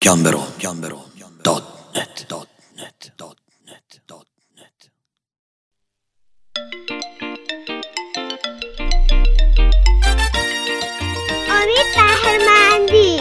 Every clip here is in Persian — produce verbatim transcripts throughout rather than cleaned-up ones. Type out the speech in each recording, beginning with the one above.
گمبرو گمبرو دات نت دات نت دات نت دات نت. امید بهرمندی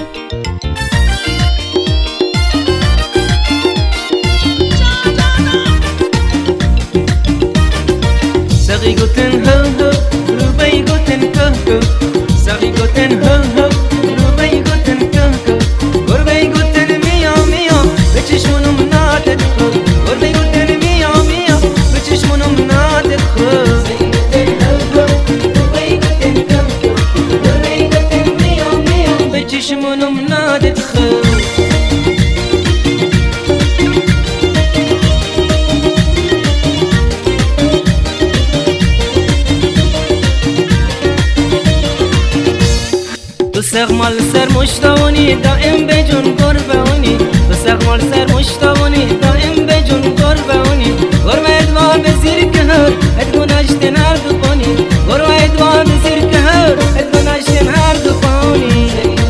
ساقی گوتن هو هو روبای گوتن که که ساقی گوتن هو هو روبای گوتن که که گربه گوتن میا میا به چشمونم نادت خود گربه گوتن میا میا به چشمونم نادت خود روبای گوتن که که گربه گوتن میا میا به چشمونم نادت خود. تو سقمال سر مشتاونی دائم به جون قربانی تو سقمال سر مشتاونی دائم به جون قربانی قرب ادوا به زیر کهر ادگو نشتن هر دو پانی قرب ادوا به زیر کهر ادگو نشتن هر دو پانی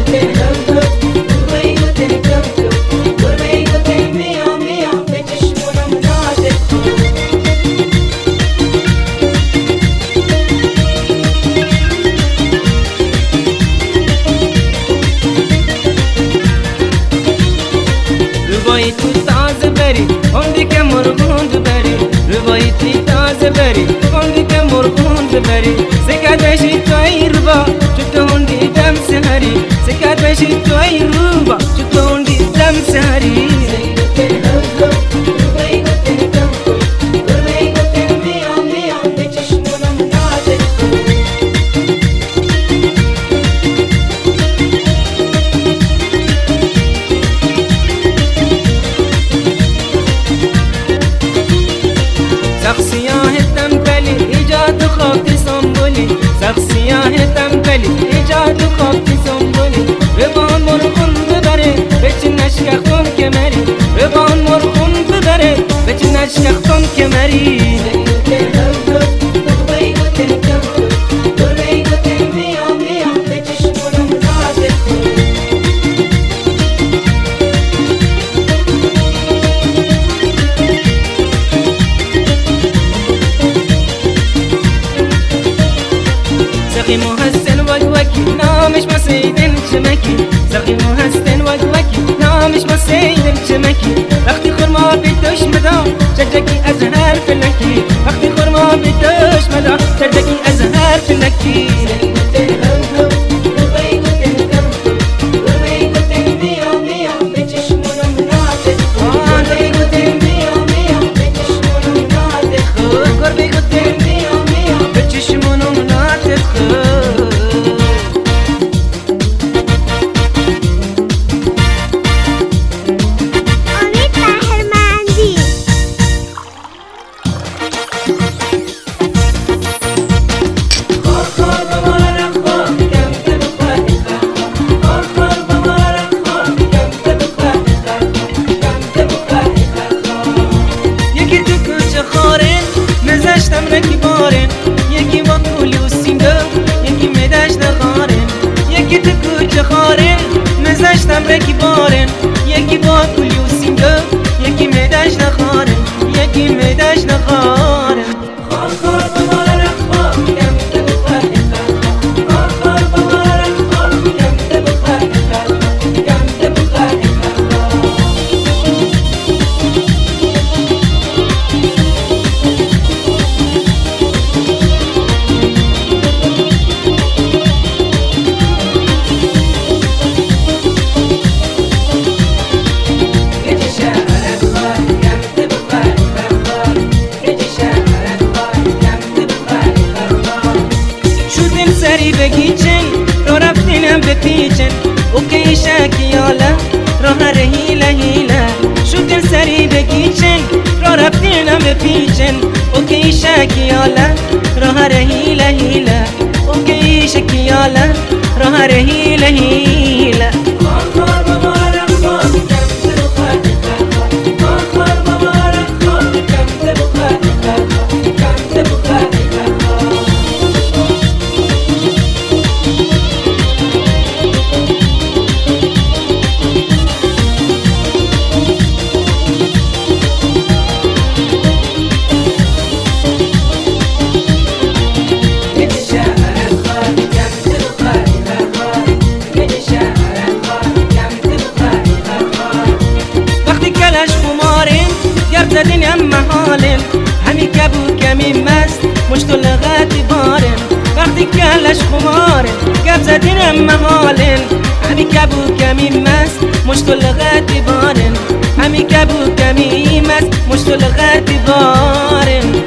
روایی تو تازه بری خوندی که مرغوند بری روایی تو تازه بری خوندی که مرغوند بری سکت بشی تو ای روبا چو تو هندی دم سهری سکت بشی تو ای روبا چو تو هندی دم سهری سخسیاه تنبلی ایجاد خوابتی سنبولی سخسیاه تنبلی ایجاد خوابتی سنبولی ربان مرخون ببره بچه نشکختون کمری ربان مرخون ببره بچه نشکختون کمری سقی محسن وگوکی نامش با سیدن چمکی سقی محسن وگوکی نامش با سیدن چمکی وقتی خورما بیتوش مدا چرجکی از هر فلکی وقتی خورما بیتوش مدا چرجکی از هر فلکی رکی بارن یکی با کولی و سینگه یکی میدش نخارن یکی تو کوچه خارن مزشتم رکی بارن یکی با کولی و سینگه یکی میدش نخارن یکی میدش نخارن خار خار بمال رخبا کم تبو خواهی خار خار بمال رخبا کم تبو خواهی کم تبو خواهی سری بگیچن رو رفتینم به پیچن اوکی شکیالا راه رهیله هیله شدیم سری بگیچن رو رفتینم به پیچن اوکی شکیالا راه رهیله هیله اوکی شکیالا راه رهیله هیله زدین هم محالن همی کبو کمی مست مشت و لغتی بارن وقتی کلش خمارن گب زدین هم محالن همی کبو کمی مست مشت و لغتی بارن همی کبو کمی مست مشت و لغتی بارن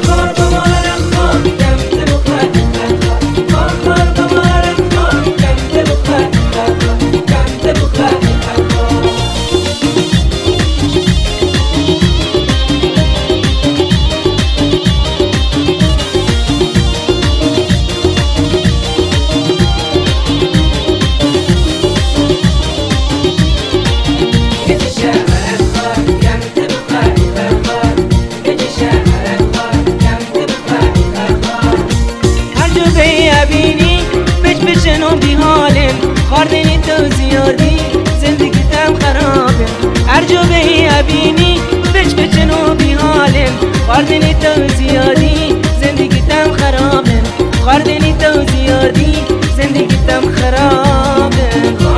بینی بچ بچن و بیحالن خاردنی تو زیادی زندگی تم خرابه هر جا بهی ابینی بچ بچن و بیحالن خاردنی تو زیادی زندگی تم خرابه خاردنی تو زیادی زندگی تم خرابه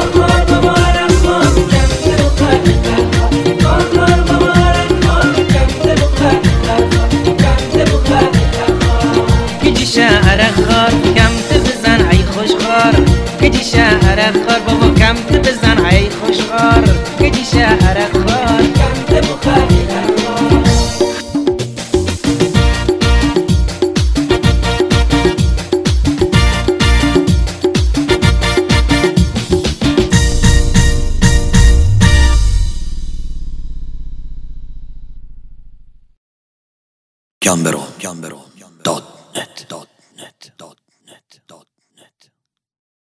کجی شهر خار کم تبزن عی خوشخار کجی شهر خار بابا کم تبزن عی خوشخار کجی شهر خار کم تبخار Gambero, Gambero, dot net, dot